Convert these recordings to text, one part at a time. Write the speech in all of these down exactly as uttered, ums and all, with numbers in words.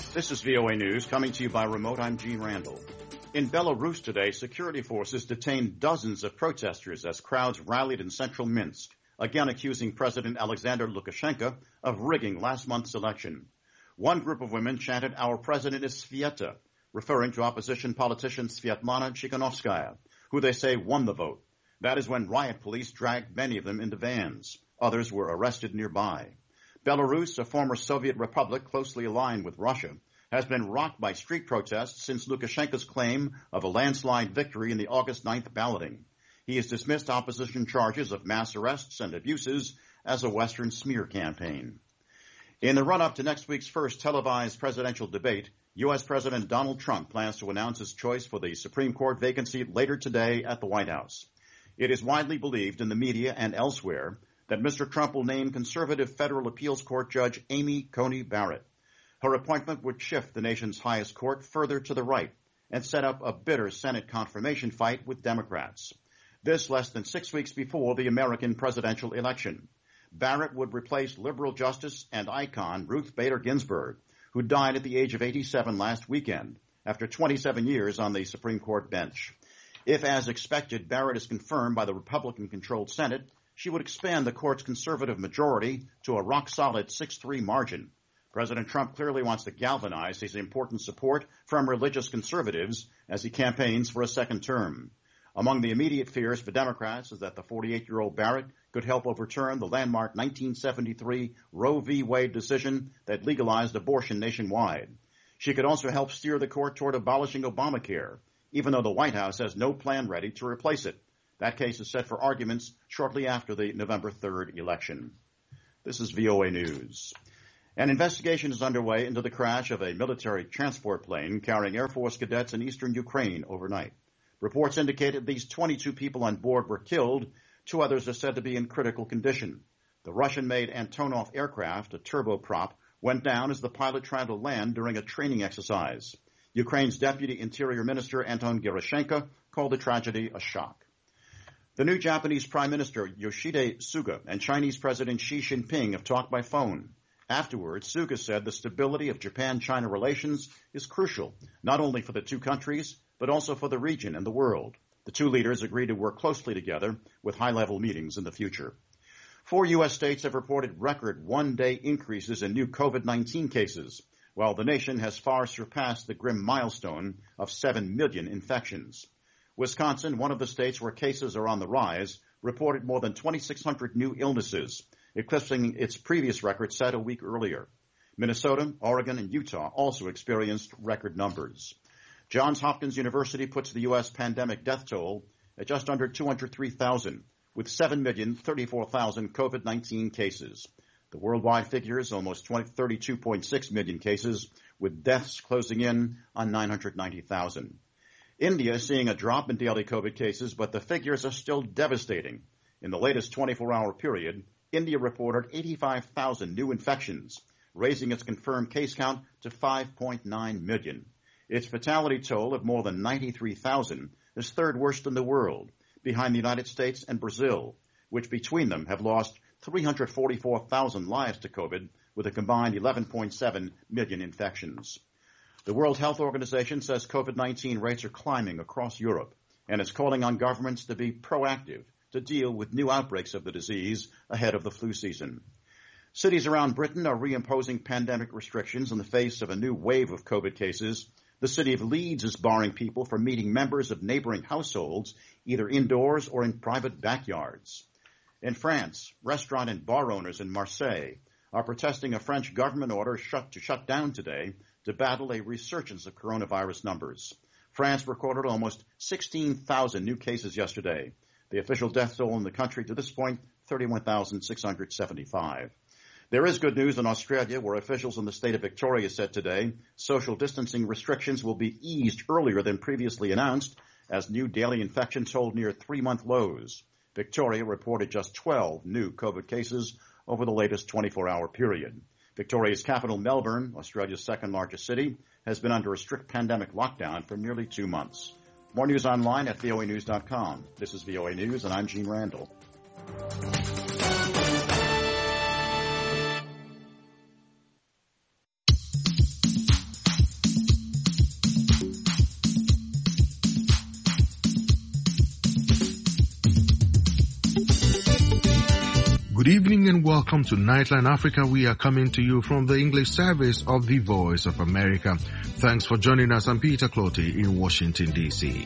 This is V O A News, coming to you by remote. I'm Gene Randall. In Belarus today, security forces detained dozens of protesters as crowds rallied in central Minsk, again accusing President Alexander Lukashenko of rigging last month's election. One group of women chanted, "Our president is Svieta," referring to opposition politician Svietlana Tikhanovskaya, who they say won the vote. That is when riot police dragged many of them into vans. Others were arrested nearby. Belarus, a former Soviet republic closely aligned with Russia, has been rocked by street protests since Lukashenko's claim of a landslide victory in the August ninth balloting. He has dismissed opposition charges of mass arrests and abuses as a Western smear campaign. In the run-up to next week's first televised presidential debate, U S. President Donald Trump plans to announce his choice for the Supreme Court vacancy later today at the White House. It is widely believed in the media and elsewhere that Mister Trump will name conservative federal appeals court judge Amy Coney Barrett. Her appointment would shift the nation's highest court further to the right and set up a bitter Senate confirmation fight with Democrats. This less than six weeks before the American presidential election. Barrett would replace liberal justice and icon Ruth Bader Ginsburg, who died at the age of eighty-seven last weekend after twenty-seven years on the Supreme Court bench. If, as expected, Barrett is confirmed by the Republican-controlled Senate, she would expand the court's conservative majority to a rock-solid six three margin. President Trump clearly wants to galvanize his important support from religious conservatives as he campaigns for a second term. Among the immediate fears for Democrats is that the forty-eight-year-old Barrett could help overturn the landmark nineteen seventy-three Roe v. Wade decision that legalized abortion nationwide. She could also help steer the court toward abolishing Obamacare, even though the White House has no plan ready to replace it. That case is set for arguments shortly after the November third election. This is V O A News. An investigation is underway into the crash of a military transport plane carrying Air Force cadets in eastern Ukraine overnight. Reports indicate at least twenty-two people on board were killed. Two others are said to be in critical condition. The Russian-made Antonov aircraft, a turboprop, went down as the pilot tried to land during a training exercise. Ukraine's Deputy Interior Minister Anton Gerashenko called the tragedy a shock. The new Japanese Prime Minister Yoshihide Suga and Chinese President Xi Jinping have talked by phone. Afterwards, Suga said the stability of Japan-China relations is crucial, not only for the two countries, but also for the region and the world. The two leaders agreed to work closely together with high-level meetings in the future. Four U S states have reported record one-day increases in new COVID nineteen cases, while the nation has far surpassed the grim milestone of seven million infections. Wisconsin, one of the states where cases are on the rise, reported more than twenty-six hundred new illnesses, eclipsing its previous record set a week earlier. Minnesota, Oregon, and Utah also experienced record numbers. Johns Hopkins University puts the U S pandemic death toll at just under two hundred three thousand, with seven million thirty-four thousand COVID nineteen cases. The worldwide figure is almost thirty-two point six million cases, with deaths closing in on nine hundred ninety thousand. India is seeing a drop in daily COVID cases, but the figures are still devastating. In the latest twenty-four hour period, India reported eighty-five thousand new infections, raising its confirmed case count to five point nine million. Its fatality toll of more than ninety-three thousand is third worst in the world, behind the United States and Brazil, which between them have lost three hundred forty-four thousand lives to COVID, with a combined eleven point seven million infections. The World Health Organization says COVID nineteen rates are climbing across Europe and is calling on governments to be proactive to deal with new outbreaks of the disease ahead of the flu season. Cities around Britain are reimposing pandemic restrictions in the face of a new wave of COVID cases. The city of Leeds is barring people from meeting members of neighboring households, either indoors or in private backyards. In France, restaurant and bar owners in Marseille are protesting a French government order shut to shut down today to battle a resurgence of coronavirus numbers. France recorded almost sixteen thousand new cases yesterday. The official death toll in the country to this point, thirty-one thousand six hundred seventy-five. There is good news in Australia, where officials in the state of Victoria said today social distancing restrictions will be eased earlier than previously announced as new daily infections hold near three-month lows. Victoria reported just twelve new COVID cases over the latest twenty-four hour period. Victoria's capital, Melbourne, Australia's second-largest city, has been under a strict pandemic lockdown for nearly two months. More news online at V O A news dot com. This is V O A News, and I'm Gene Randall. Good evening and welcome to Nightline Africa. We are coming to you from the English service of the Voice of America. Thanks for joining us. I'm Peter Cloty in Washington, D C.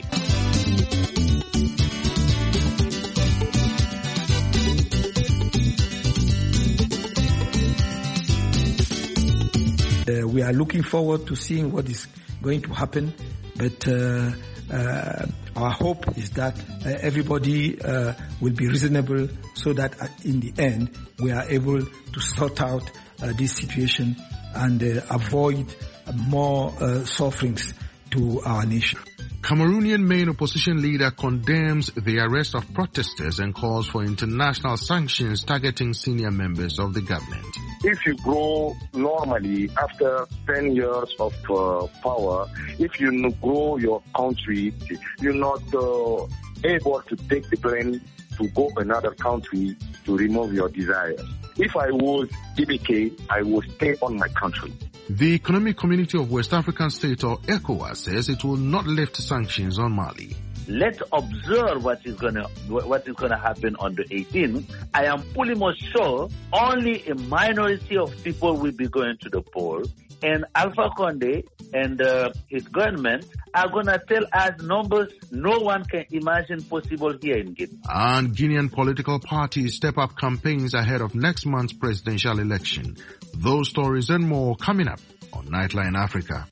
Uh, we are looking forward to seeing what is going to happen, but uh, uh, our hope is that uh, everybody uh, will be reasonable so that uh, in the end we are able to sort out uh, this situation and uh, avoid uh, more uh, sufferings to our nation. Cameroonian main opposition leader condemns the arrest of protesters and calls for international sanctions targeting senior members of the government. If you grow normally after ten years of uh, power, if you grow your country, you're not uh, able to take the blame to go another country to remove your desires. If I was D B K, I would stay on my country. The Economic Community of West African States, or ECOWAS, says it will not lift sanctions on Mali. Let's observe what is gonna what is gonna happen on the eighteenth. I am fully much sure only a minority of people will be going to the polls, and Alpha Condé and uh, his government are gonna tell us numbers no one can imagine possible here in Guinea. And Guinean political parties step up campaigns ahead of next month's presidential election. Those stories and more coming up on Nightline Africa.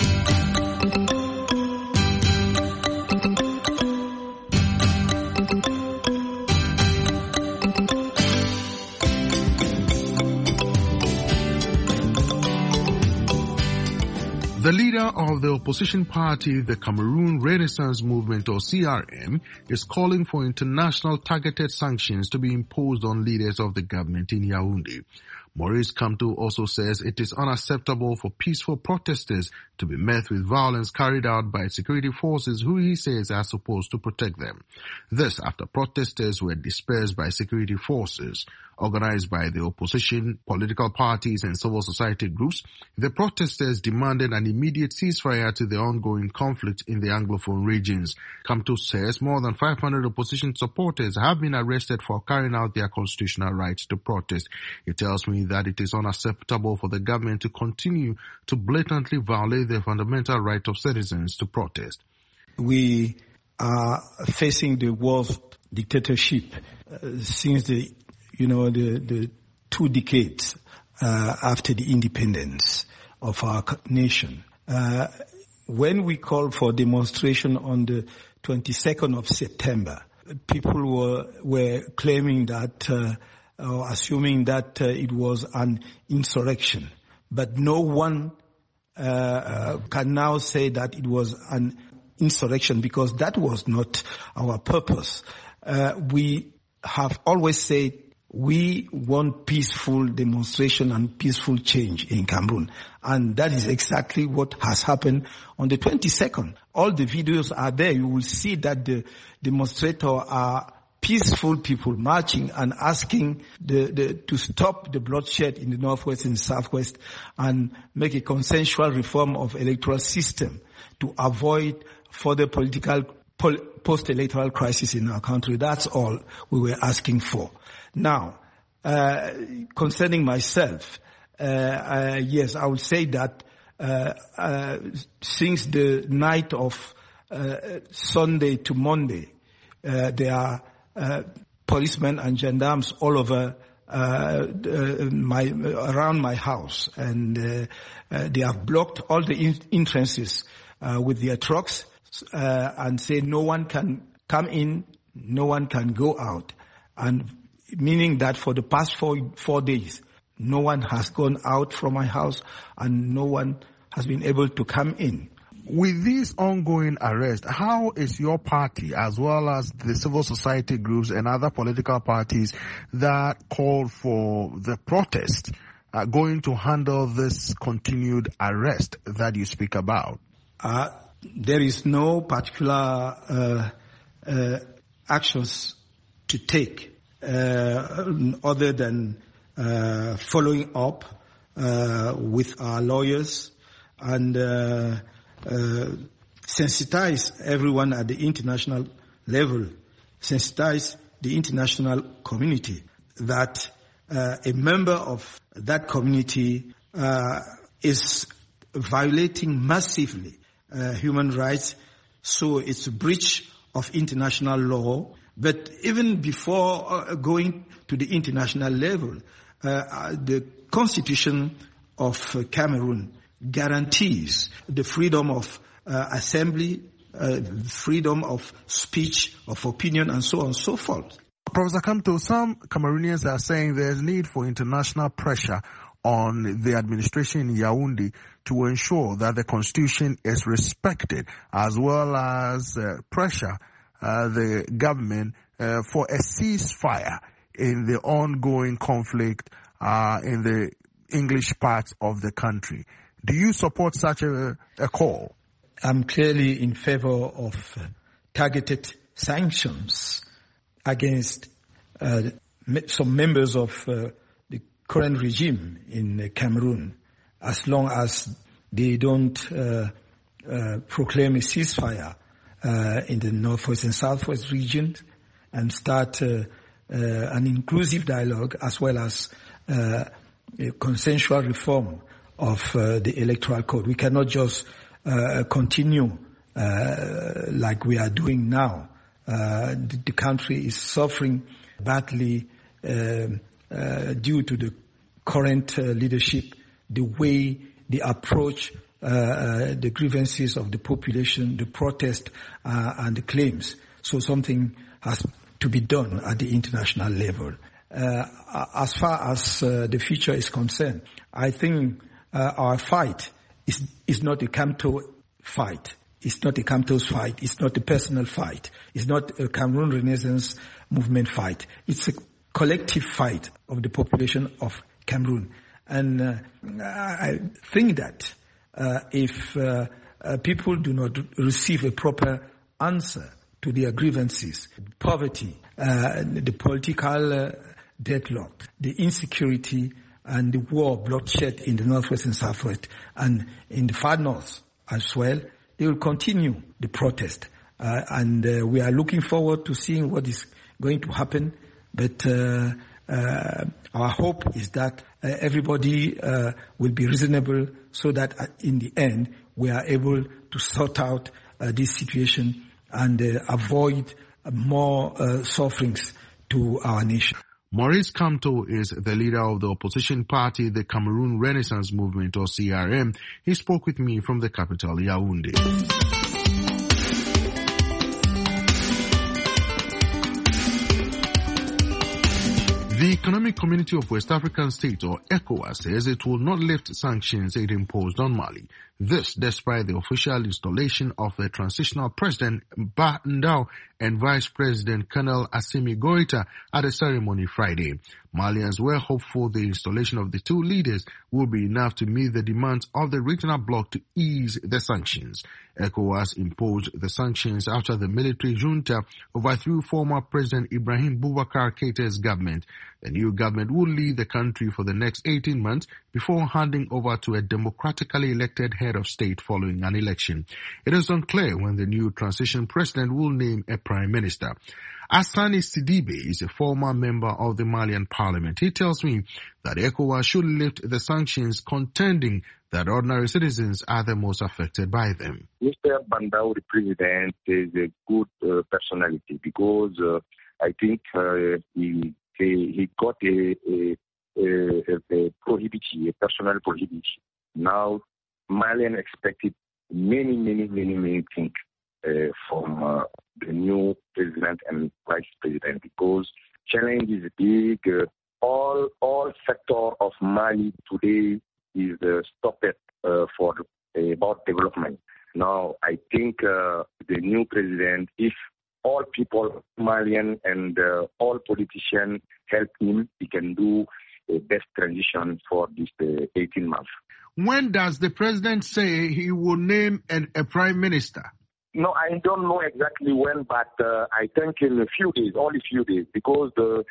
The leader of the opposition party, the Cameroon Renaissance Movement, or C R M, is calling for international targeted sanctions to be imposed on leaders of the government in Yaoundé. Maurice Kamto also says it is unacceptable for peaceful protesters to be met with violence carried out by security forces who he says are supposed to protect them. This after protesters were dispersed by security forces. Organized by the opposition, political parties and civil society groups, the protesters demanded an immediate ceasefire to the ongoing conflict in the Anglophone regions. Kamto says more than five hundred opposition supporters have been arrested for carrying out their constitutional rights to protest. He tells me that it is unacceptable for the government to continue to blatantly violate the fundamental right of citizens to protest. We are facing the worst dictatorship uh, since the you know, the, the two decades uh, after the independence of our nation. Uh, when we called for demonstration on the twenty-second of September, people were, were claiming that, uh, or assuming that uh, it was an insurrection. But no one uh, uh, can now say that it was an insurrection because that was not our purpose. Uh, we have always said we want peaceful demonstration and peaceful change in Cameroon. And that is exactly what has happened on the twenty-second. All the videos are there. You will see that the demonstrators are peaceful people marching and asking the, the, to stop the bloodshed in the northwest and southwest and make a consensual reform of electoral system to avoid further political post-electoral crisis in our country. That's all we were asking for. Now, uh, concerning myself, uh, uh, yes, I would say that uh, uh, since the night of uh, Sunday to Monday, uh, there are uh, policemen and gendarmes all over uh, uh, my around my house, and uh, uh, they have blocked all the in- entrances uh, with their trucks uh, and say no one can come in, no one can go out, and meaning that for the past four, four days, no one has gone out from my house and no one has been able to come in. With these ongoing arrests, how is your party, as well as the civil society groups and other political parties that call for the protest, uh, going to handle this continued arrest that you speak about? Uh, there is no particular uh, uh, actions to take. Uh, other than uh, following up uh, with our lawyers and uh, uh, sensitize everyone at the international level, sensitize the international community that uh, a member of that community uh, is violating massively uh, human rights, so it's a breach of international law. But even before uh, going to the international level, uh, the Constitution of uh, Cameroon guarantees the freedom of uh, assembly, uh, freedom of speech, of opinion, and so on and so forth. Professor Kamto, some Cameroonians are saying there's need for international pressure on the administration in Yaoundé to ensure that the constitution is respected, as well as uh, pressure uh, the government uh, for a ceasefire in the ongoing conflict uh, in the English parts of the country. Do you support such a, a call? I'm clearly in favor of uh, targeted sanctions against uh, some members of uh, the current regime in uh, Cameroon, as long as they don't uh, uh, proclaim a ceasefire uh, in the northwest and southwest regions and start uh, uh, an inclusive dialogue, as well as uh, a consensual reform of uh, the electoral code. We cannot just uh, continue uh, like we are doing now. Uh, the, the country is suffering badly uh, uh, due to the current uh, leadership, the way they approach uh, uh, the grievances of the population, the protest uh, and the claims. So something has to be done at the international level. Uh, as far as uh, the future is concerned, I think uh, our fight is, is not a Kamto fight. It's not a Kamto's fight. It's not a personal fight. It's not a Cameroon Renaissance movement fight. It's a collective fight of the population of Cameroon. And uh, I think that uh, if uh, uh, people do not receive a proper answer to their grievances, poverty, uh, the political uh, deadlock, the insecurity and the war, bloodshed in the northwest and southwest, and in the far north as well, they will continue the protest. Uh, and uh, we are looking forward to seeing what is going to happen. But uh, uh, our hope is that uh, everybody uh, will be reasonable, so that uh, in the end we are able to sort out uh, this situation and uh, avoid uh, more uh, sufferings to our nation. Maurice Kamto is the leader of the opposition party, the Cameroon Renaissance Movement, or C R M. He spoke with me from the capital, Yaoundé. The Economic Community of West African States, or ECOWAS, says it will not lift sanctions it imposed on Mali. This despite the official installation of the transitional president Ba Ndao and Vice President Colonel Assimi Goita at a ceremony Friday. Malians were hopeful the installation of the two leaders will be enough to meet the demands of the regional bloc to ease the sanctions. ECOWAS imposed the sanctions after the military junta overthrew former President Ibrahim Boubacar Keita's government. The new government will lead the country for the next eighteen months before handing over to a democratically elected head of state following an election. It is unclear when the new transition president will name a prime minister. Asani Sidibe is a former member of the Malian parliament. He tells me that ECOWAS should lift the sanctions, contending that ordinary citizens are the most affected by them. Mister Bandao, the president, is a good uh, personality because uh, I think uh, he, he he got a, a, a, a prohibition, a personal prohibition. Now, Malian expected many, many, many, many things uh, from uh, the new president and vice president, because challenge is big. Uh, all all sector of Mali today is uh, stopped uh, for uh, about development. Now, I think uh, the new president, if all people, Malian and uh, all politicians help him, he can do a best transition for this uh, eighteen months. When does the president say he will name an, a prime minister? No, I don't know exactly when, but uh, I think in a few days, only a few days, because the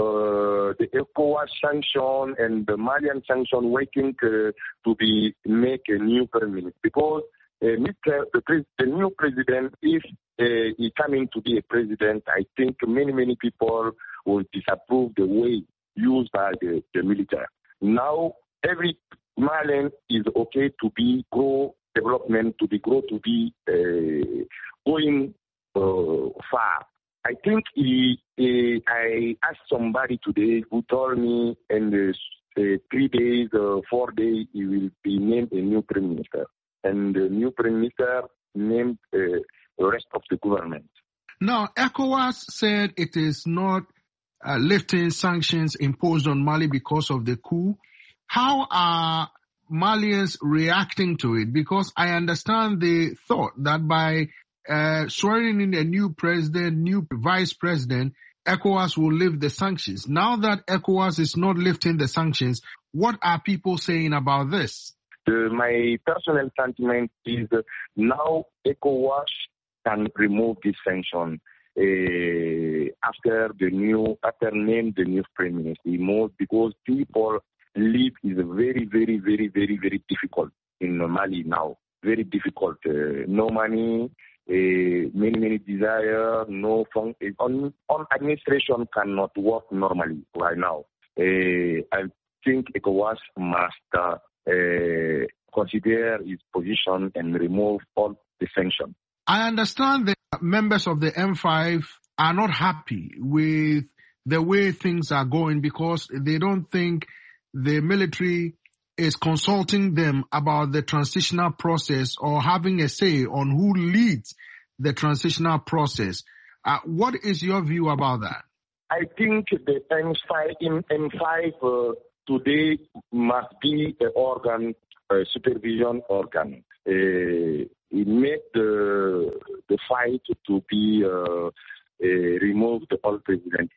uh, the ECOWAS sanction and the Malian sanction waiting uh, to be make a new prime minister. Because uh, Mister The, pre- the new president, if uh, he coming to be a president, I think many many people will disapprove the way used by the, the military. Now, every Malian is okay to be grow development, to be grow, to be uh, going uh, far. I think he, he, I asked somebody today who told me in the uh, three days, uh, four days, he will be named a new prime minister. And the new prime minister named uh, the rest of the government. Now, ECOWAS said it is not uh, lifting sanctions imposed on Mali because of the coup. How are Malians reacting to it? Because I understand they thought that by uh, swearing in a new president, new vice president, ECOWAS will lift the sanctions. Now that ECOWAS is not lifting the sanctions, what are people saying about this? Uh, my personal sentiment is uh, now ECOWAS can remove this sanction uh, after the new, after name the new prime minister. Most because people live is very, very, very, very, very difficult in Mali now. Very difficult. Uh, no money, uh, many, many desire, no fun. On, on administration cannot work normally right now. Uh, I think ECOWAS must uh, uh, consider its position and remove all the sanctions. I understand that members of the M five are not happy with the way things are going because they don't think the military is consulting them about the transitional process or having a say on who leads the transitional process. Uh, what is your view about that? I think the M five, M five uh, today must be an organ, a supervision organ. Uh, it made the the fight to be uh, uh, removed all president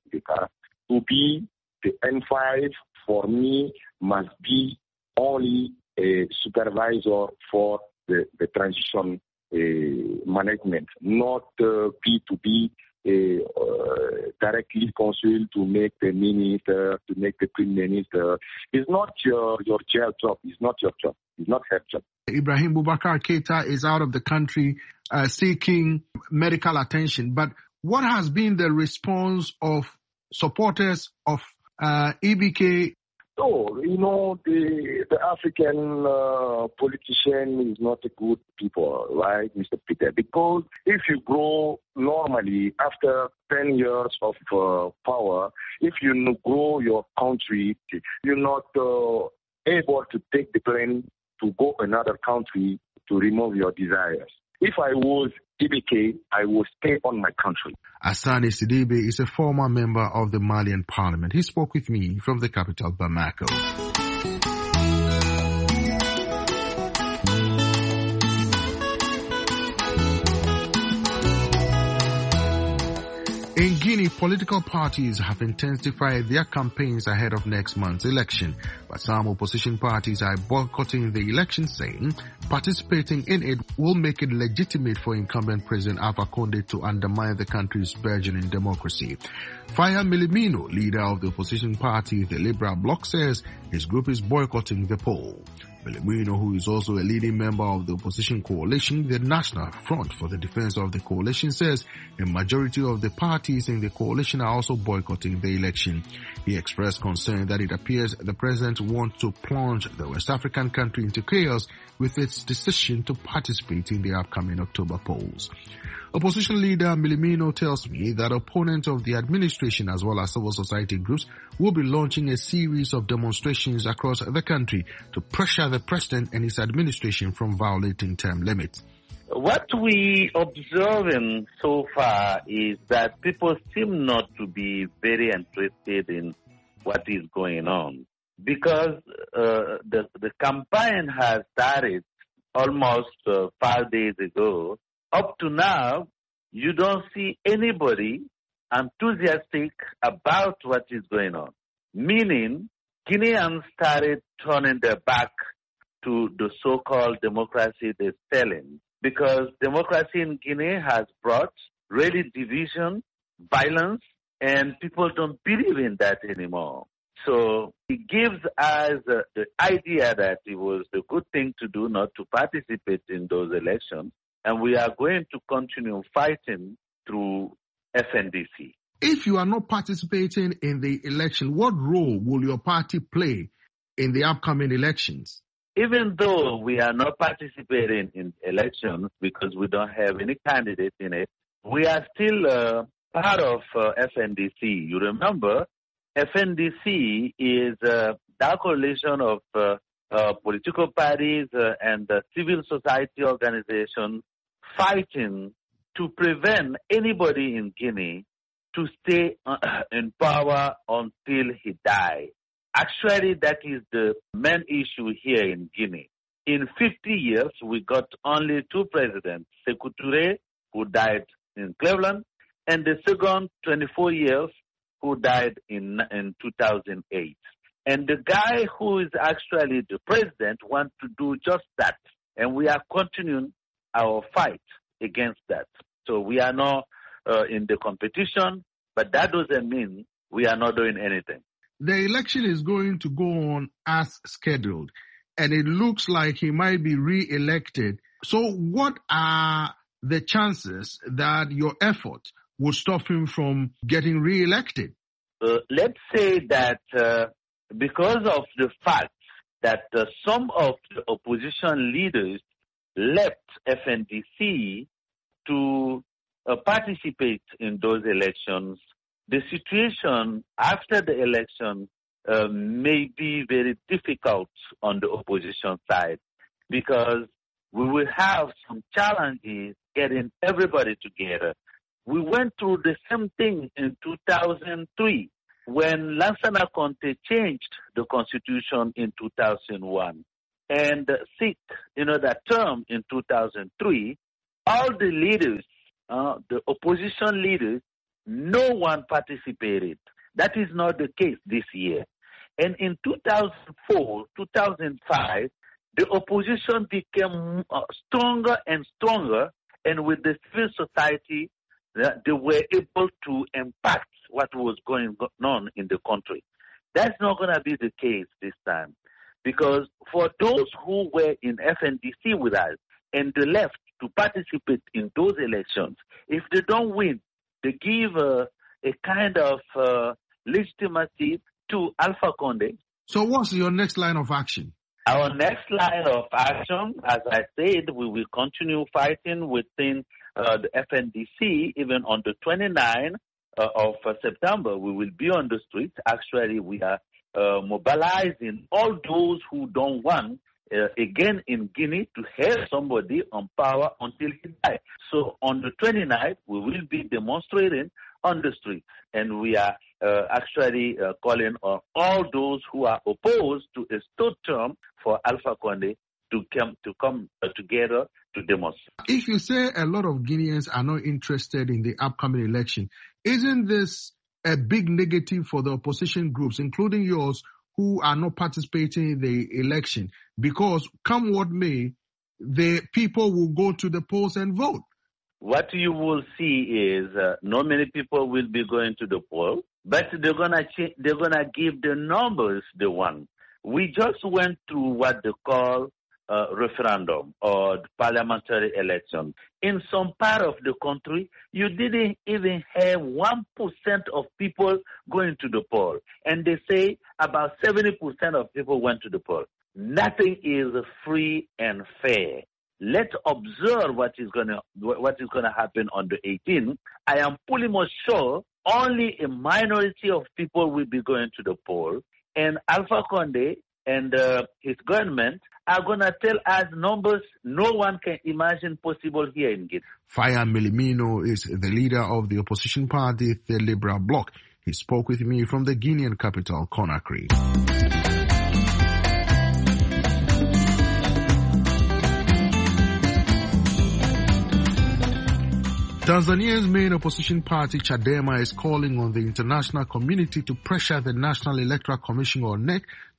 to be the M five for me must be only a supervisor for the, the transition uh, management, not uh, B to B uh, uh, directly consul to make the minister, to make the prime minister. It's not your, your jail job. It's not your job. It's not her job. Ibrahim Boubacar Keita is out of the country uh, seeking medical attention. But what has been the response of supporters of uh, E B K? So, you know, the the African uh, politician is not a good people, right, Mister Peter? Because if you grow normally after ten years of uh, power, if you grow your country, you're not uh, able to take the plane to go another country to remove your desires. If I was E B K, I would stay on my country. Asani Sidibe is a former member of the Malian parliament. He spoke with me from the capital, Bamako. In Guinea, political parties have intensified their campaigns ahead of next month's election, but some opposition parties are boycotting the election, saying participating in it will make it legitimate for incumbent President Alpha Conde to undermine the country's burgeoning democracy. Faya Milimino, leader of the opposition party, the Liberal Bloc, says his group is boycotting the poll. Milimino, who is also a leading member of the opposition coalition, the National Front for the Defense of the Coalition, says a majority of the parties in the coalition are also boycotting the election. He expressed concern that it appears the president wants to plunge the West African country into chaos with its decision to participate in the upcoming October polls. Opposition leader Milimino tells me that opponents of the administration as well as civil society groups will be launching a series of demonstrations across the country to pressure the president and his administration from violating term limits. What we observing so far is that people seem not to be very interested in what is going on because uh, the, the campaign has started almost uh, five days ago. Up to now, you don't see anybody enthusiastic about what is going on. Meaning, Guineans started turning their back to the so-called democracy they're selling. Because democracy in Guinea has brought really division, violence, and people don't believe in that anymore. So it gives us uh, the idea that it was a good thing to do not to participate in those elections. And we are going to continue fighting through F N D C. If you are not participating in the election, what role will your party play in the upcoming elections? Even though we are not participating in elections because we don't have any candidate in it, we are still uh, part of uh, F N D C. You remember, F N D C is uh, that coalition of uh, uh, political parties uh, and uh, civil society organizations fighting to prevent anybody in Guinea to stay uh, in power until he dies. Actually, that is the main issue here in Guinea. In fifty years, we got only two presidents, Sékou Touré, who died in Cleveland, and the second, twenty-four years, who died in, in two thousand eight. And the guy who is actually the president wants to do just that. And we are continuing our fight against that. So we are not uh, in the competition, but that doesn't mean we are not doing anything. The election is going to go on as scheduled, and it looks like he might be re-elected. So what are the chances that your effort will stop him from getting re-elected? Uh, let's say that uh, because of the fact that uh, some of the opposition leaders left F N D C to uh, participate in those elections, the situation after the election uh, may be very difficult on the opposition side because we will have some challenges getting everybody together. We went through the same thing in two thousand three when Lansana Conté changed the constitution in two thousand one and seek, you know, that term in two thousand three. All the leaders, uh, the opposition leaders, no one participated. That is not the case this year. And in two thousand four, two thousand five, the opposition became uh, stronger and stronger, and with the civil society, uh, they were able to impact what was going on in the country. That's not going to be the case this time, because for those who were in F N D C with us and they left to participate in those elections, if they don't win, they give uh, a kind of uh, legitimacy to Alpha Condé. So what's your next line of action? Our next line of action, as I said, we will continue fighting within uh, the F N D C. Even on the twenty-ninth uh, of uh, September, we will be on the streets. Actually, we are uh, mobilizing all those who don't want, uh, again in Guinea, to have somebody on power until he dies. So on the twenty-ninth, we will be demonstrating on the streets, and we are uh, actually uh, calling on all those who are opposed to a third term for Alpha Condé to come to come uh, together to demonstrate. If you say a lot of Guineans are not interested in the upcoming election, isn't this a big negative for the opposition groups, including yours, who are not participating in the election? Because come what may, the people will go to the polls and vote. What you will see is uh, not many people will be going to the poll, but they're gonna ch- they're gonna give the numbers they want. We just went through what they call uh, referendum or parliamentary election. In some part of the country, you didn't even have one percent of people going to the poll, and they say about seventy percent of people went to the poll. Nothing is free and fair. Let's observe what is gonna what is gonna happen on the eighteenth. I am pretty much sure only a minority of people will be going to the poll, and Alpha Condé and uh, his government are gonna tell us numbers no one can imagine possible here in Guinea. Faya Melimino is the leader of the opposition party, the Liberal Bloc. He spoke with me from the Guinean capital, Conakry. Tanzania's main opposition party, Chadema, is calling on the international community to pressure the National Electoral Commission, or N E C,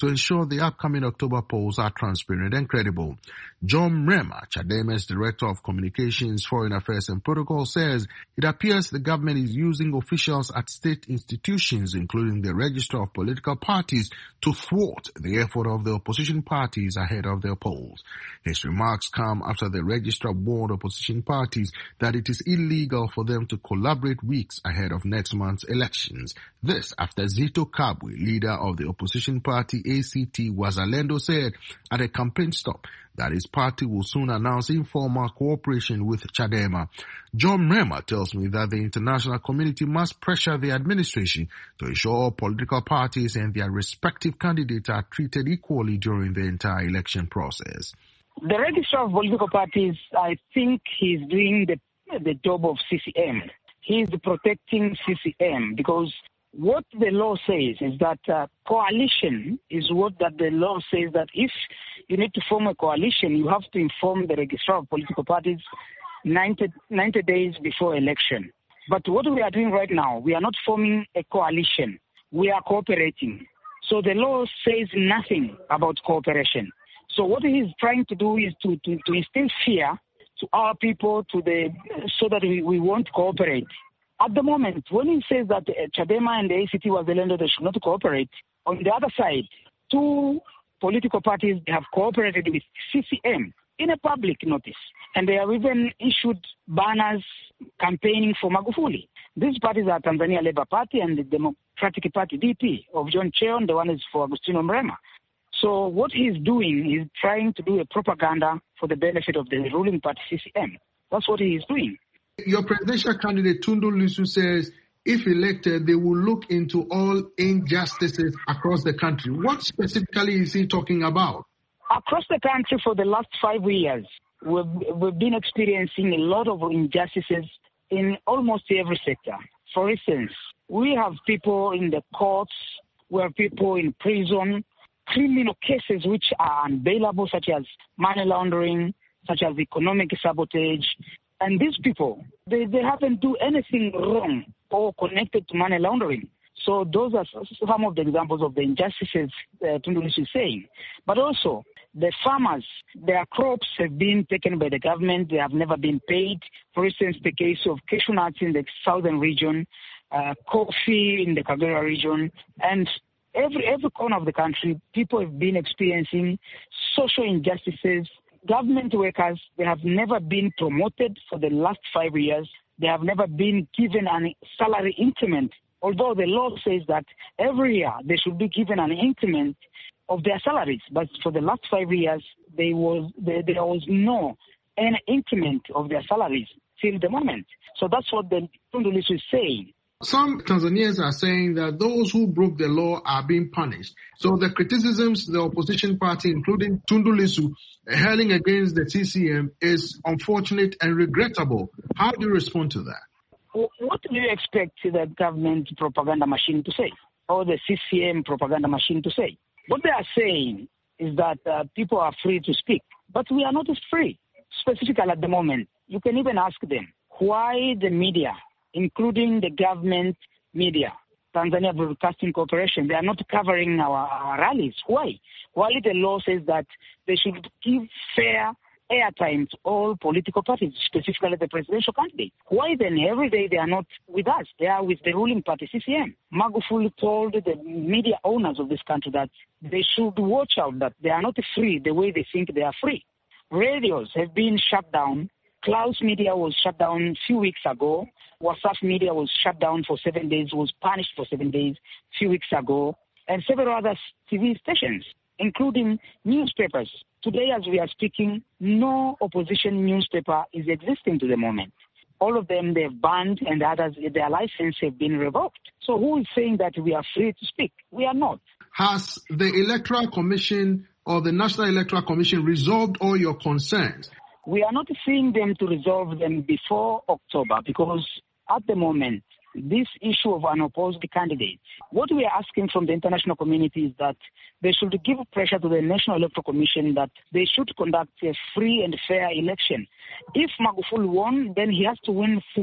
to ensure the upcoming October polls are transparent and credible. John Mrema, Chadema's Director of Communications, Foreign Affairs and Protocol, says it appears the government is using officials at state institutions, including the Register of Political Parties, to thwart the effort of the opposition parties ahead of their polls. His remarks come after the registrar warned opposition parties that it is illegal for them to collaborate weeks ahead of next month's elections. This after Zito Kabwe, leader of the opposition party A C T Wazalendo, said at a campaign stop that his party will soon announce informal cooperation with Chadema. John Mrema tells me that the international community must pressure the administration to ensure all political parties and their respective candidates are treated equally during the entire election process. The registrar of political parties, I think he's doing the, the job of C C M. He's protecting C C M because what the law says is that uh, coalition is what that the law says that if you need to form a coalition, you have to inform the registrar of political parties ninety, ninety days before election. But what we are doing right now, we are not forming a coalition. We are cooperating. So the law says nothing about cooperation. So what he is trying to do is to, to, to instill fear to our people to the so that we, we won't cooperate. At the moment, when he says that uh, Chadema and the A C T Wazalendo, they should not cooperate, on the other side, two political parties have cooperated with C C M in a public notice. And they have even issued banners campaigning for Magufuli. These parties are Tanzania Labour Party and the Democratic Party, D P, of John Cheon. The one is for Agustino Mrema. So what he's doing is trying to do a propaganda for the benefit of the ruling party, C C M. That's what he is doing. Your presidential candidate, Tundu Lissu, says if elected, they will look into all injustices across the country. What specifically is he talking about? Across the country for the last five years, we've, we've been experiencing a lot of injustices in almost every sector. For instance, we have people in the courts, we have people in prison, criminal cases which are unbailable, such as money laundering, such as economic sabotage. And these people, they, they haven't do anything wrong or connected to money laundering. So those are some of the examples of the injustices uh, Tundu Lissu is saying. But also, the farmers, their crops have been taken by the government. They have never been paid. For instance, the case of cashew nuts in the southern region, uh, coffee in the Kagera region, and every every corner of the country, people have been experiencing social injustices. Government workers, they have never been promoted for the last five years. They have never been given a salary increment, although the law says that every year they should be given an increment of their salaries. But for the last five years, they was, there, there was no any increment of their salaries till the moment. So that's what the Tundu Lissu is saying. Some Tanzanians are saying that those who broke the law are being punished. So the criticisms the opposition party, including Tundu Lissu, hurling against the C C M is unfortunate and regrettable. How do you respond to that? What do you expect the government propaganda machine to say, or the C C M propaganda machine to say? What they are saying is that uh, people are free to speak, but we are not free, specifically at the moment. You can even ask them why the media, including the government media, Tanzania Broadcasting Corporation, they are not covering our, our rallies. Why? Why the law says that they should give fair airtime to all political parties, specifically the presidential candidate? Why then every day they are not with us? They are with the ruling party, C C M. Magufuli told the media owners of this country that they should watch out that they are not free the way they think they are free. Radios have been shut down. Klaus Media was shut down a few weeks ago. WhatsApp Media was shut down for seven days, was punished for seven days a few weeks ago, and several other T V stations, including newspapers. Today, as we are speaking, no opposition newspaper is existing to the moment. All of them, they've banned, and others, their license have been revoked. So who is saying that we are free to speak? We are not. Has the Electoral Commission or the National Electoral Commission resolved all your concerns? We are not seeing them to resolve them before October because at the moment, this issue of unopposed candidate, what we are asking from the international community is that they should give pressure to the National Electoral Commission that they should conduct a free and fair election. If Magufuli won, then he has to win through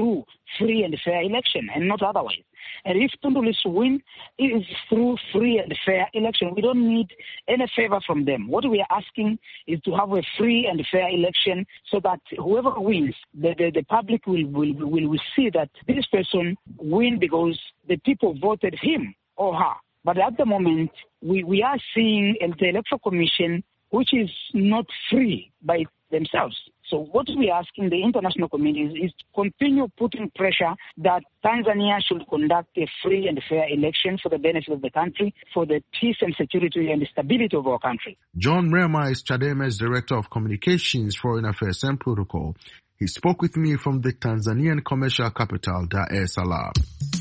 free and fair election and not otherwise. And if Tundu Lissu win, it is through free and fair election. We don't need any favor from them. What we are asking is to have a free and fair election so that whoever wins, the, the, the public will, will, will, will see that this person win because the people voted him or her. But at the moment, we, we are seeing the Electoral Commission, which is not free by themselves. So what we are asking the international community is, is to continue putting pressure that Tanzania should conduct a free and fair election for the benefit of the country, for the peace and security and stability of our country. John Mrema is Chadema's Director of Communications, Foreign Affairs and Protocol. He spoke with me from the Tanzanian commercial capital, Dar es Salaam.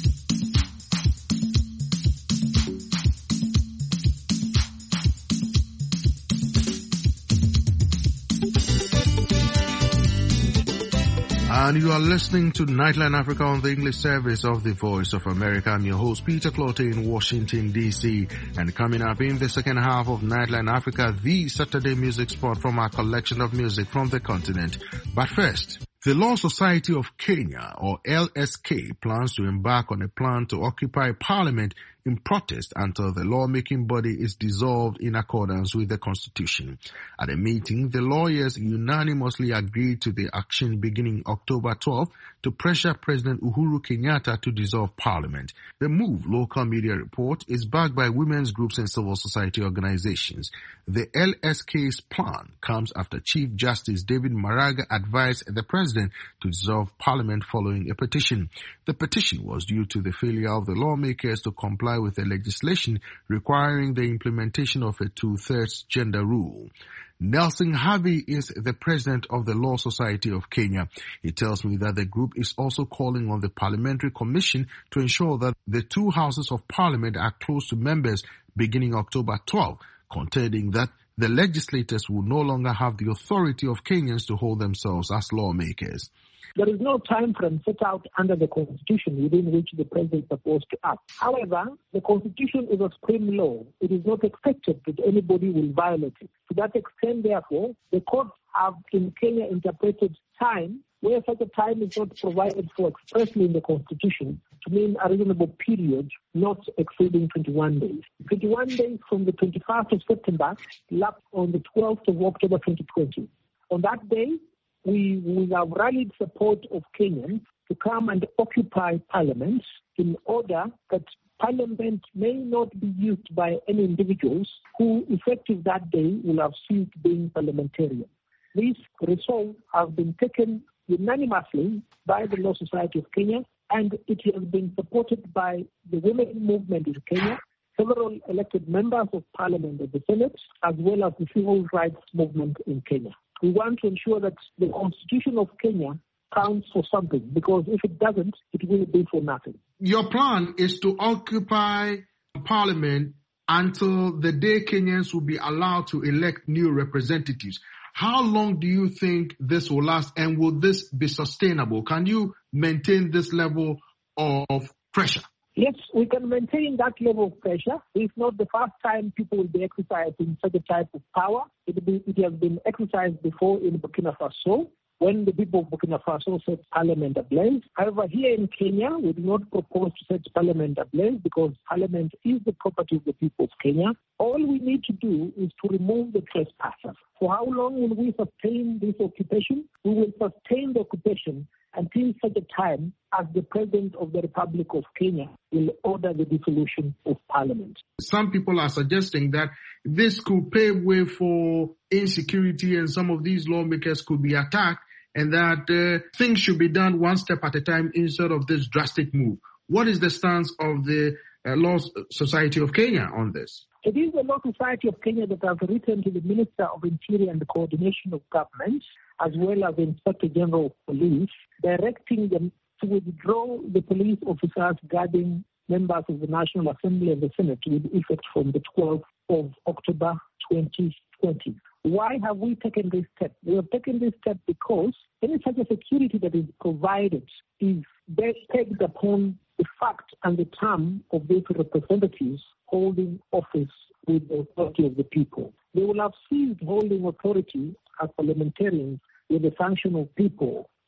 And you are listening to Nightline Africa on the English service of the Voice of America. I'm your host, Peter Clote in Washington, D C. And coming up in the second half of Nightline Africa, the Saturday music spot from our collection of music from the continent. But first, the Law Society of Kenya, or L S K, plans to embark on a plan to occupy Parliament in protest until the lawmaking body is dissolved in accordance with the Constitution. At a meeting, the lawyers unanimously agreed to the action beginning October twelfth to pressure President Uhuru Kenyatta to dissolve Parliament. The move, local media report, is backed by women's groups and civil society organizations. The L S K's plan comes after Chief Justice David Maraga advised the President to dissolve Parliament following a petition. The petition was due to the failure of the lawmakers to comply with the legislation requiring the implementation of a two-thirds gender rule. Nelson Harvey is the president of the Law Society of Kenya. He tells me that the group is also calling on the Parliamentary Commission to ensure that the two houses of Parliament are close to members beginning October twelfth, contending that the legislators will no longer have the authority of Kenyans to hold themselves as lawmakers. There is no time frame set out under the Constitution within which the President is supposed to act. However, the Constitution is a supreme law. It is not expected that anybody will violate it. To that extent, therefore, the courts have in Kenya interpreted time where such a time is not provided for expressly in the Constitution to mean a reasonable period not exceeding twenty-one days. twenty-one days from the twenty-first of September lapsed on the twelfth of October twenty twenty. On that day, we, we have rallied support of Kenyans to come and occupy Parliament in order that Parliament may not be used by any individuals who, effective that day, will have ceased being parliamentarian. This resolve has been taken unanimously by the Law Society of Kenya, and it has been supported by the women movement in Kenya, several elected members of Parliament and the Senate, as well as the civil rights movement in Kenya. We want to ensure that the Constitution of Kenya counts for something, because if it doesn't, it will be for nothing. Your plan is to occupy Parliament until the day Kenyans will be allowed to elect new representatives. How long do you think this will last, and will this be sustainable? Can you maintain this level of pressure? Yes, we can maintain that level of pressure. It's not the first time people will be exercising such a type of power. It, be, it has been exercised before in Burkina Faso, when the people of Burkina Faso set Parliament ablaze. However, here in Kenya, we do not propose to set Parliament ablaze because Parliament is the property of the people of Kenya. All we need to do is to remove the trespassers. For how long will we sustain this occupation? We will sustain the occupation until such a time as the President of the Republic of Kenya will order the dissolution of Parliament. Some people are suggesting that this could pave way for insecurity and some of these lawmakers could be attacked, and that uh, things should be done one step at a time instead of this drastic move. What is the stance of the uh, Law Society of Kenya on this? It is the Law Society of Kenya that has written to the Minister of Interior and the Coordination of Government, as well as the Inspector General of Police, directing them to withdraw the police officers guarding members of the National Assembly and the Senate with effect from the twelfth of October twenty twenty. Why have we taken this step? We have taken this step because any such a security that is provided is based pegged upon the fact and the term of these representatives holding office with the authority of the people. They will have ceased holding authority as parliamentarians with the sanction of people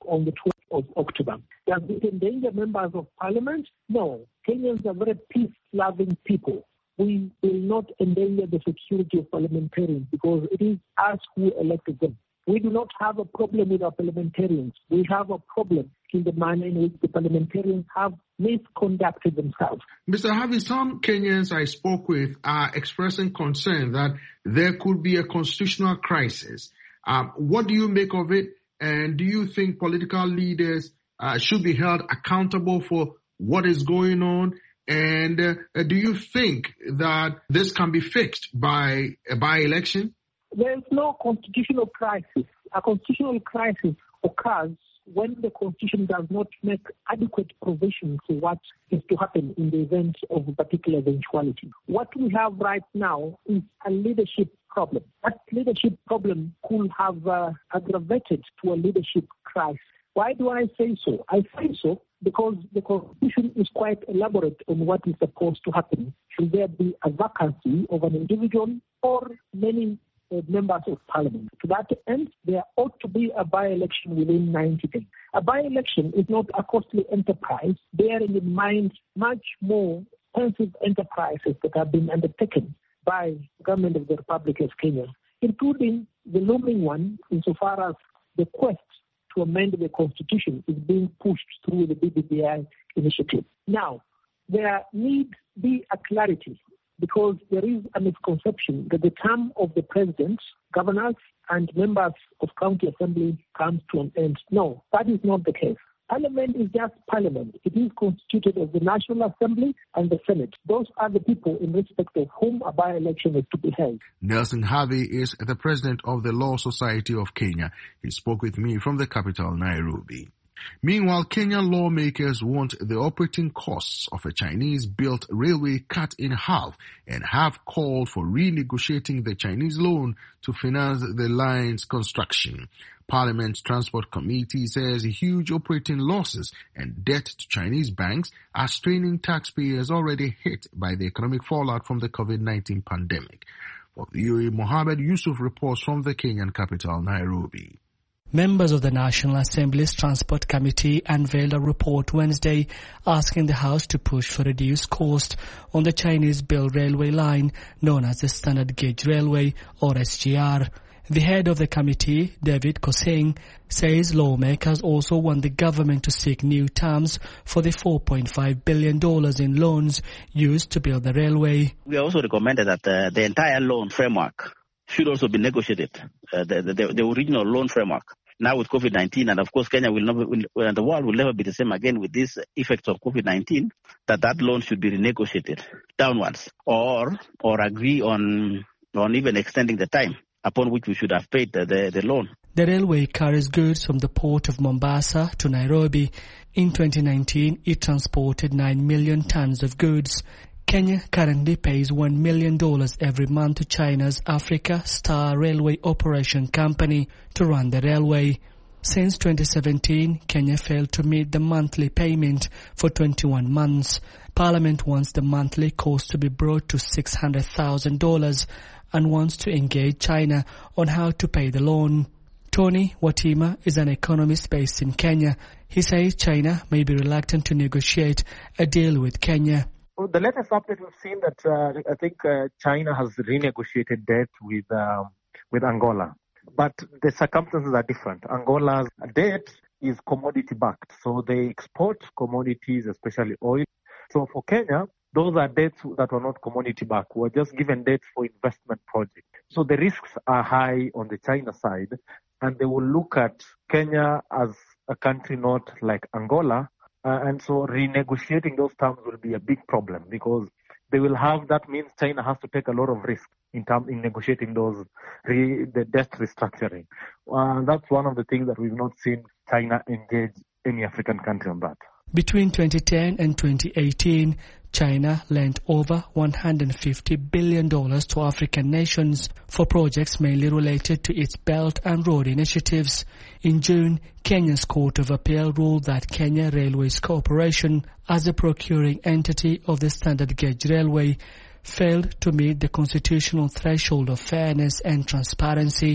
on the twelfth of October. Does it endanger members of parliament? No. Kenyans are very peace-loving people. We will not endanger the security of parliamentarians because it is us who elected them. We do not have a problem with our parliamentarians. We have a problem in the manner in which the parliamentarians have misconducted themselves. Mister Harvey, some Kenyans I spoke with are expressing concern that there could be a constitutional crisis. Um, what do you make of it? And do you think political leaders uh, should be held accountable for what is going on? And uh, do you think that this can be fixed by a by-election? There is no constitutional crisis. A constitutional crisis occurs when the Constitution does not make adequate provision for what is to happen in the event of a particular eventuality. What we have right now is a leadership problem. That leadership problem could have uh, aggravated to a leadership crisis. Why do I say so? I say so because the Constitution is quite elaborate on what is supposed to happen. Should there be a vacancy of an individual or many uh, members of parliament? To that end, there ought to be a by-election within ninety days. A by-election is not a costly enterprise, bearing in mind much more expensive enterprises that have been undertaken by the government of the Republic of Kenya, including the looming one insofar as the quest to amend the Constitution is being pushed through the B B B I initiative. Now, there needs be a clarity because there is a misconception that the term of the president, governors, and members of county assembly comes to an end. No, that is not the case. Parliament is just parliament. It is constituted of the National Assembly and the Senate. Those are the people in respect of whom a by-election is to be held. Nelson Harvey is the president of the Law Society of Kenya. He spoke with me from the capital, Nairobi. Meanwhile, Kenyan lawmakers want the operating costs of a Chinese-built railway cut in half and have called for renegotiating the Chinese loan to finance the line's construction. Parliament's Transport Committee says huge operating losses and debt to Chinese banks are straining taxpayers already hit by the economic fallout from the COVID nineteen pandemic. For V O A, Mohammed Yusuf reports from the Kenyan capital, Nairobi. Members of the National Assembly's Transport Committee unveiled a report Wednesday asking the House to push for reduced cost on the Chinese-built railway line known as the Standard Gauge Railway, or S G R. The head of the committee, David Koseng, says lawmakers also want the government to seek new terms for the four point five billion dollars in loans used to build the railway. We also recommended that uh, the entire loan framework should also be negotiated, uh, the, the, the original loan framework. Now with COVID nineteen, and of course Kenya will never, will, and the world will never be the same again with these effects of COVID nineteen, that that loan should be renegotiated downwards or or agree on on even extending the time upon which we should have paid the, the, the loan. The railway carries goods from the port of Mombasa to Nairobi. In twenty nineteen, it transported nine million tons of goods. Kenya currently pays one million dollars every month to China's Africa Star Railway Operation Company to run the railway. Since twenty seventeen, Kenya failed to meet the monthly payment for twenty-one months. Parliament wants the monthly cost to be brought to six hundred thousand dollars and wants to engage China on how to pay the loan. Tony Watima is an economist based in Kenya. He says China may be reluctant to negotiate a deal with Kenya. Well, the latest update we've seen that uh, I think uh, China has renegotiated debt with um, with Angola, but the circumstances are different. Angola's debt is commodity backed, so they export commodities, especially oil. So for Kenya, those are debts that were not commodity backed. We're just given debts for investment projects. So the risks are high on the China side, and they will look at Kenya as a country not like Angola. Uh, and so renegotiating those terms will be a big problem because they will have, that means China has to take a lot of risk in term, in negotiating those, re, the debt restructuring. Uh, that's one of the things that we've not seen China engage any African country on that. Between twenty ten and twenty eighteen, China lent over one hundred fifty billion dollars to African nations for projects mainly related to its Belt and Road initiatives. In June, Kenya's Court of Appeal ruled that Kenya Railways Corporation, as a procuring entity of the Standard Gauge Railway, failed to meet the constitutional threshold of fairness and transparency.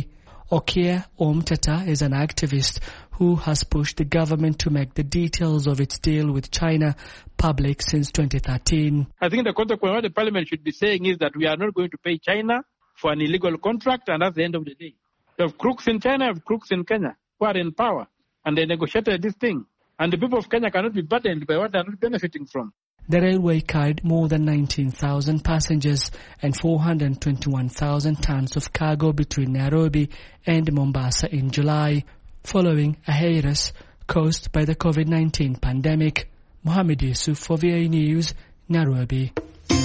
Okia Omtata is an activist who has pushed the government to make the details of its deal with China public since twenty thirteen. I think the consequence what the parliament should be saying is that we are not going to pay China for an illegal contract, and that's the end of the day. You have crooks in China, you have crooks in Kenya who are in power, and they negotiated this thing. And the people of Kenya cannot be burdened by what they are not benefiting from. The railway carried more than nineteen thousand passengers and four hundred twenty-one thousand tons of cargo between Nairobi and Mombasa in July, following a hiatus caused by the COVID nineteen pandemic. Mohammed Yusuf for V A News, Nairobi.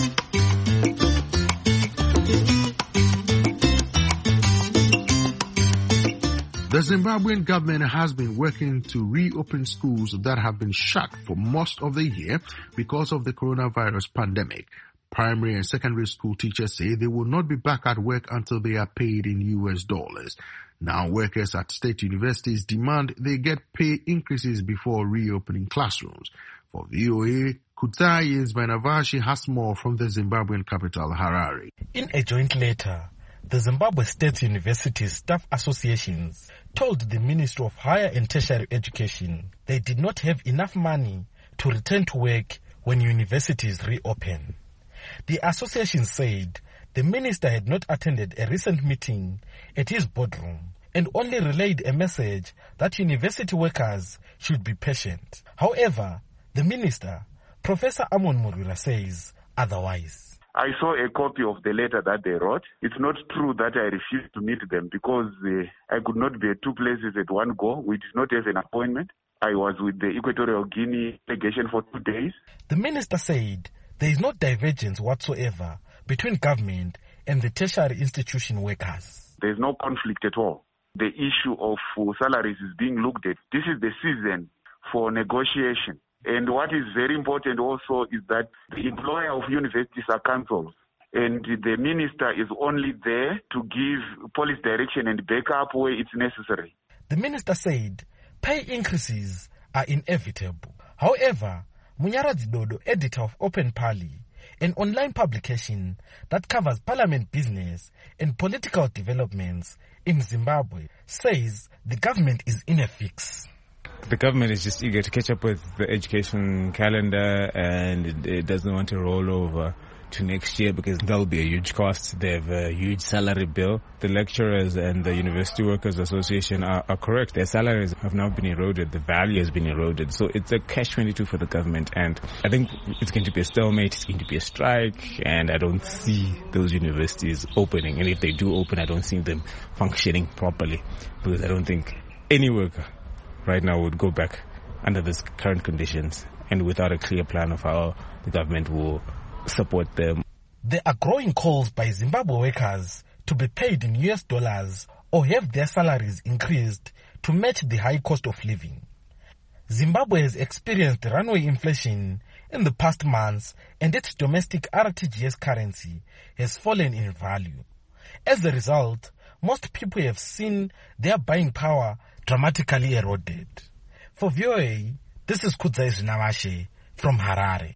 The Zimbabwean government has been working to reopen schools that have been shut for most of the year because of the coronavirus pandemic. Primary and secondary school teachers say they will not be back at work until they are paid in U S dollars. Now workers at state universities demand they get pay increases before reopening classrooms. For V O A, Kutayi Vainavashi has more from the Zimbabwean capital, Harare. In a joint letter, the Zimbabwe State Universities Staff Associations told the Ministry of Higher and Tertiary Education they did not have enough money to return to work when universities reopen. The association said the minister had not attended a recent meeting at his boardroom and only relayed a message that university workers should be patient. However, the minister, Professor Amon Murira, says otherwise. I saw a copy of the letter that they wrote. It's not true that I refused to meet them because uh, I could not be at two places at one go. We did not have an appointment. I was with the Equatorial Guinea delegation for two days. The minister said there is no divergence whatsoever between government and the tertiary institution workers. There is no conflict at all. The issue of uh, salaries is being looked at. This is the season for negotiation. And what is very important also is that the employer of universities are councils, and the minister is only there to give policy direction and backup where it's necessary. The minister said pay increases are inevitable. However, Munyara Dodo, editor of Open Parley, an online publication that covers parliament business and political developments in Zimbabwe, says the government is in a fix. The government is just eager to catch up with the education calendar, and it, it doesn't want to roll over to next year because there'll be a huge cost. They have a huge salary bill. The lecturers and the University Workers Association are, are correct. Their salaries have now been eroded. The value has been eroded. So it's a catch twenty-two for the government. And I think it's going to be a stalemate. It's going to be a strike. And I don't see those universities opening. And if they do open, I don't see them functioning properly because I don't think any worker right now would go back under these current conditions and without a clear plan of how the government will support them. There are growing calls by Zimbabwe workers to be paid in U S dollars or have their salaries increased to match the high cost of living. Zimbabwe has experienced runaway inflation in the past months, and its domestic R T G S currency has fallen in value. As a result, most people have seen their buying power dramatically eroded. For V O A, this is Kudzai Zinawashe from Harare.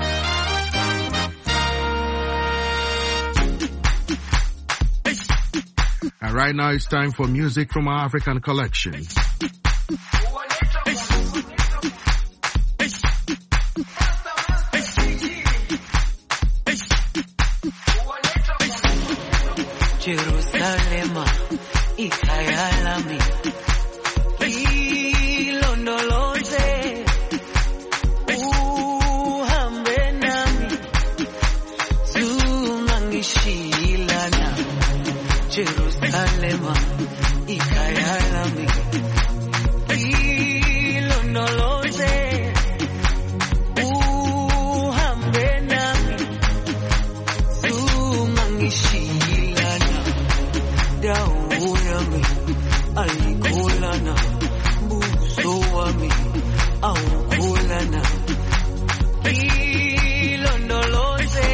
And right now it's time for music from our African collection. Jerusalem, ikayalami, ilondoloze, uhambe nami, zungangishilana. Jerusalem, ikayalami, ilondoloze, uhambe nami, zungangishilana. Dawo yami ayikolana, buso wami awukolana, ilondoloze,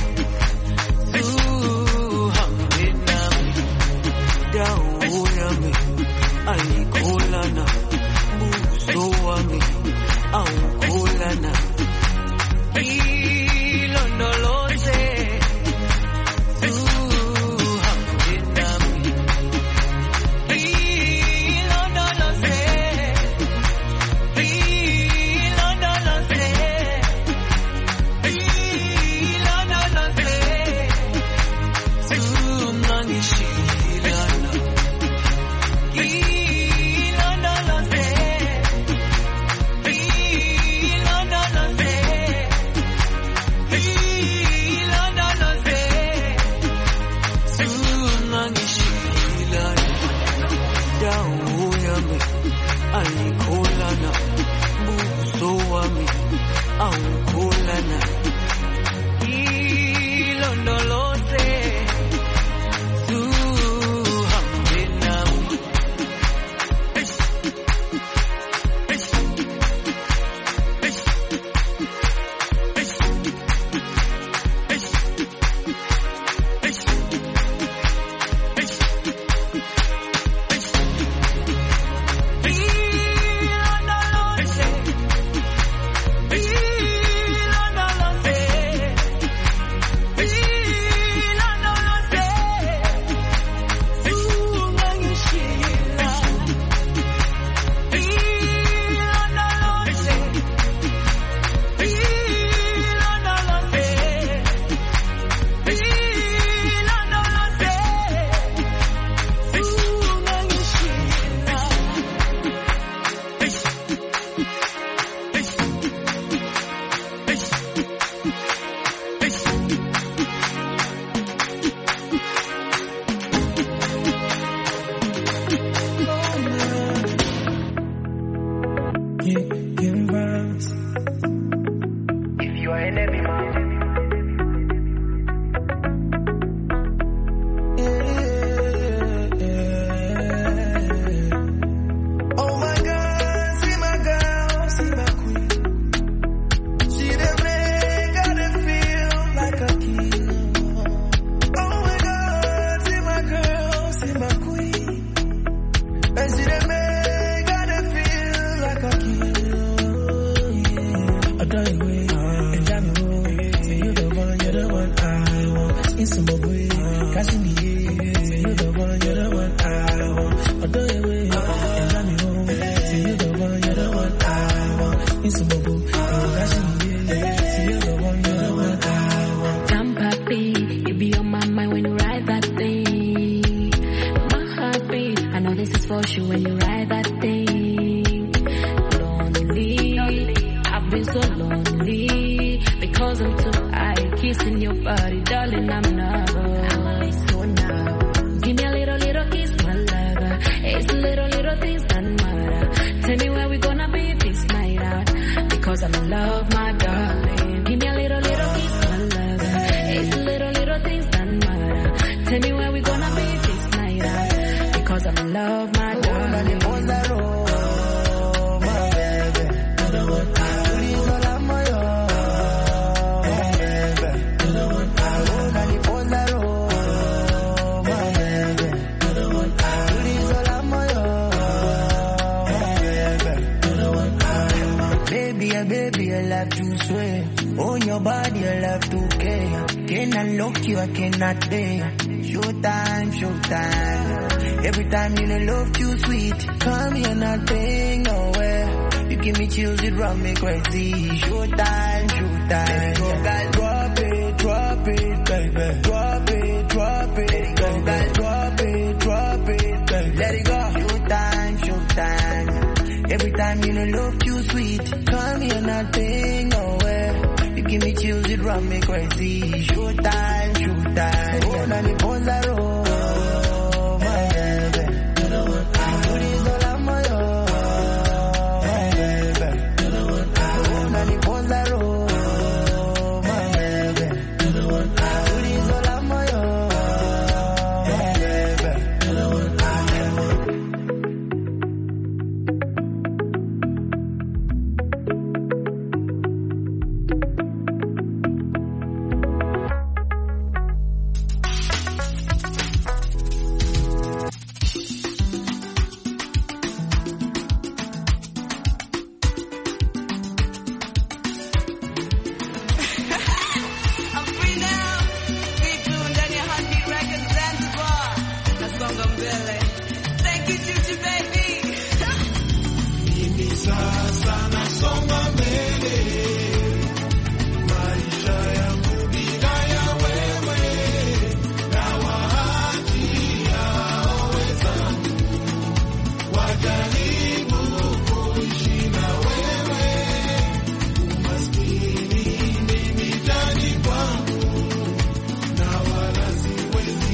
zuhambe nami. Dawo yami ayikolana, buso wami awukolana, ilondoloze. alikolana buso wami aukolana ilondoloze suhambe nami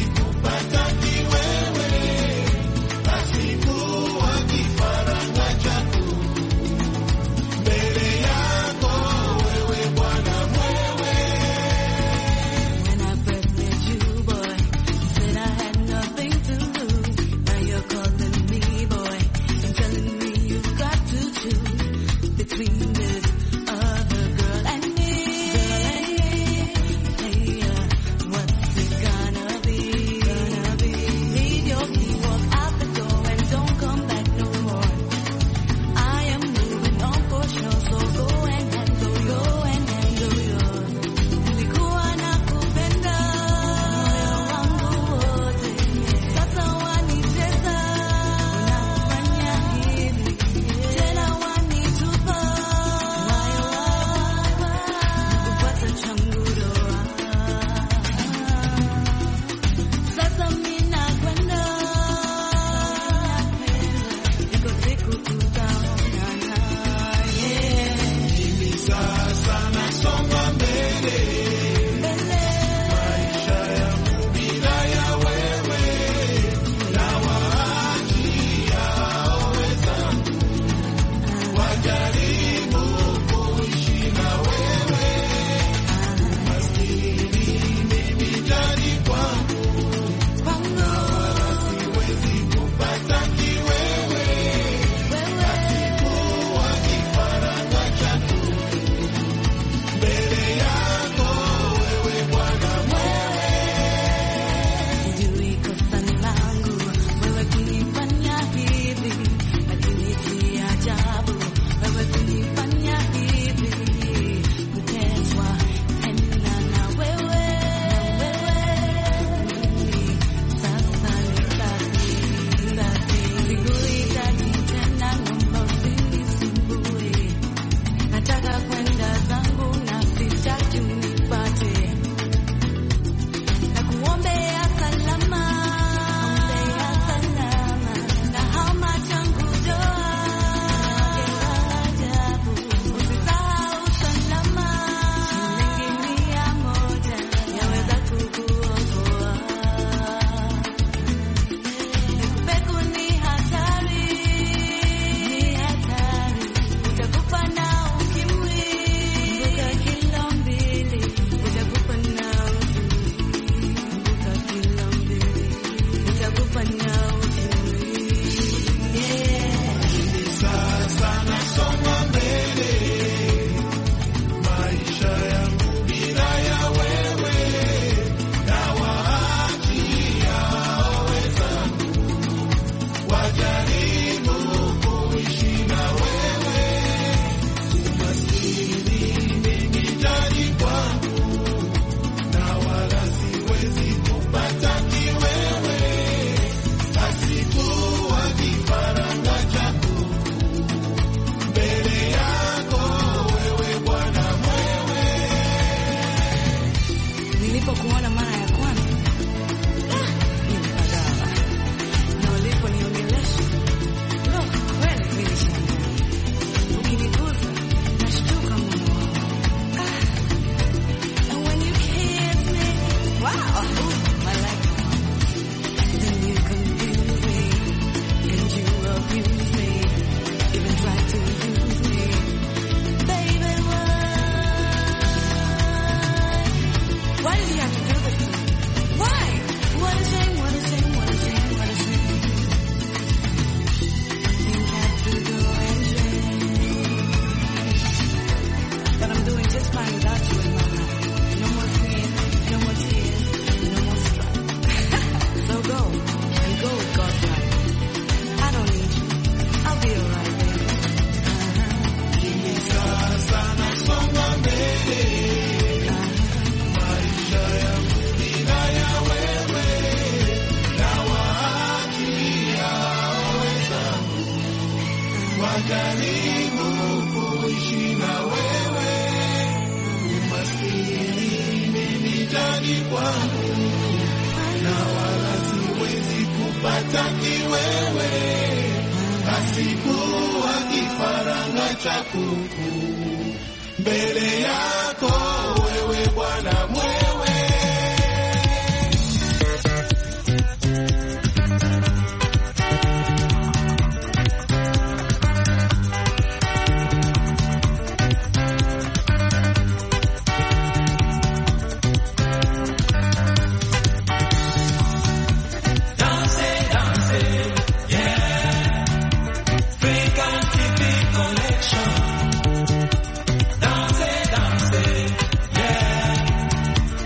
Watch sasa nasonga mbele, maisha yangu bila ya wewe, na waachia wenzangu wajaribu kuishi na wewe. Umaskini ni jani kwangu, na wala siwezi kupata kiwewe, asikuwa kifaranga chako mbele yako wewe Bwana mwewe. Nilipokuona mara ya kwanza nilipagawa, na uliponiongelesha lo, kweli nilishangaa. Ukinigusa nashtuka moyo wangu. And when you kiss me, wow, my life goes. Then you confuse me, and you abuse me, even try to use me. Baby, why? Why did you have to do this to me? Why? What a shame, what a shame, what a shame, what a shame. You had to go and change. But I'm doing just fine without you in my life. No more tears, no more tears, no more strife. So go, and go with God's light. I don't need you. I'll be alright, baby. Mimi sasa nasonga mbele, maisha yangu bila ya wewe, na waachia wenzangu wajaribu kuishi na wewe. Umaskini ni jani kwangu, na wala siwezi kupata kiwewe, asikuwa kifaranga cha kuku mbele yako wewe Bwana mwewe. Danse, danse, yeah. Frequency T V collection. Danse, danse, yeah.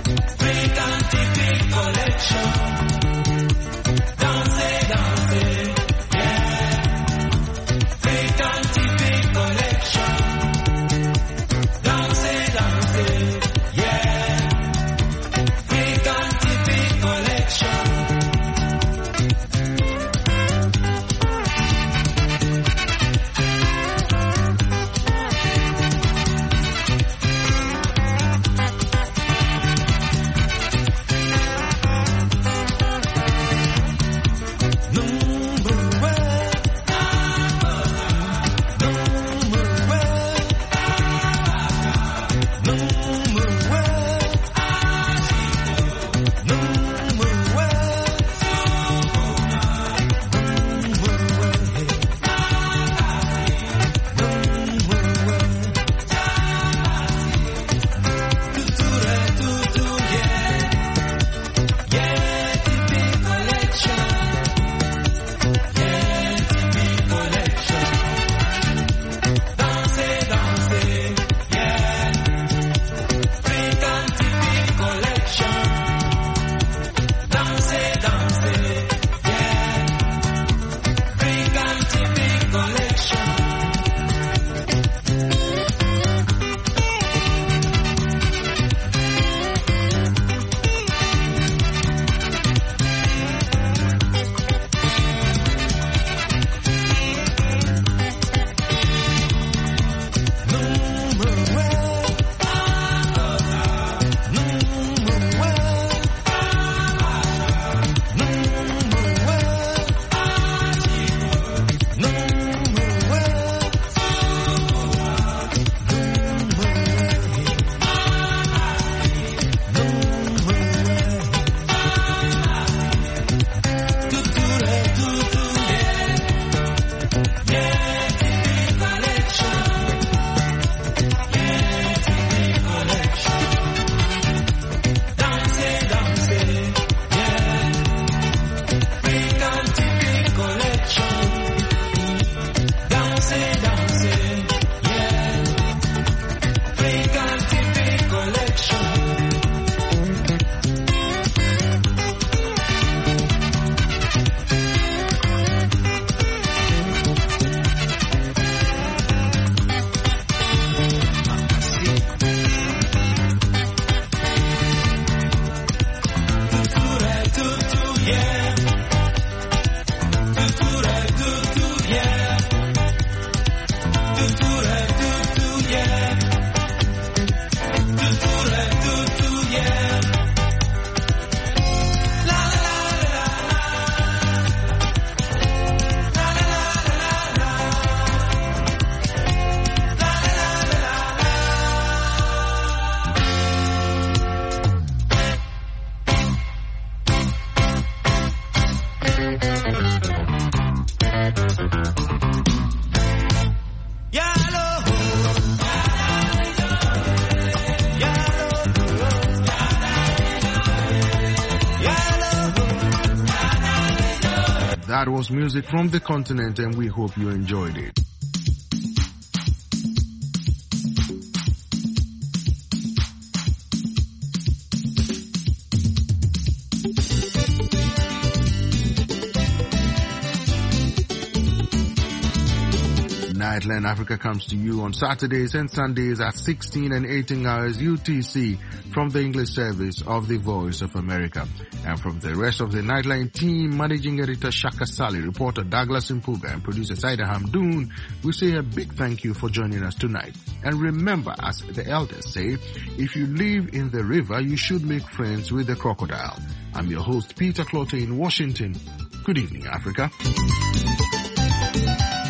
That was music from the continent, and we hope you enjoyed it. Nightline Africa comes to you on Saturdays and Sundays at sixteen and eighteen hours U T C from the English service of the Voice of America. And from the rest of the Nightline team, Managing Editor Shaka Sali, reporter Douglas Impuga, and producer Saida Hamdoon, we say a big thank you for joining us tonight. And remember, as the elders say, if you live in the river, you should make friends with the crocodile. I'm your host, Peter Clotter in Washington. Good evening, Africa.